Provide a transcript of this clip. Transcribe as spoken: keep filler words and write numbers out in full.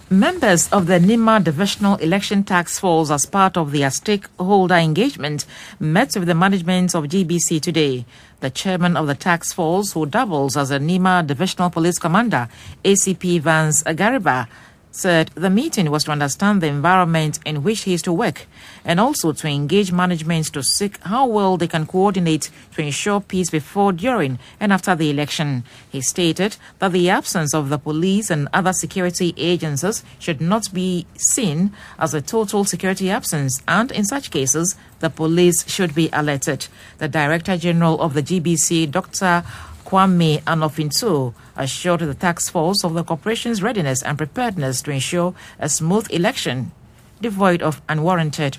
Members of the NIMA Divisional Election Task Force, as part of their stakeholder engagement, met with the management of G B C today. The chairman of the task force, who doubles as a NIMA Divisional Police Commander, A C P Vance Agariba, said the meeting was to understand the environment in which he is to work and also to engage management to seek how well they can coordinate to ensure peace before, during and after the election. He stated that the absence of the police and other security agencies should not be seen as a total security absence, and in such cases, the police should be alerted. The Director General of the G B C, Doctor Kwame Anofinto, assured the task force of the corporation's readiness and preparedness to ensure a smooth election devoid of unwarranted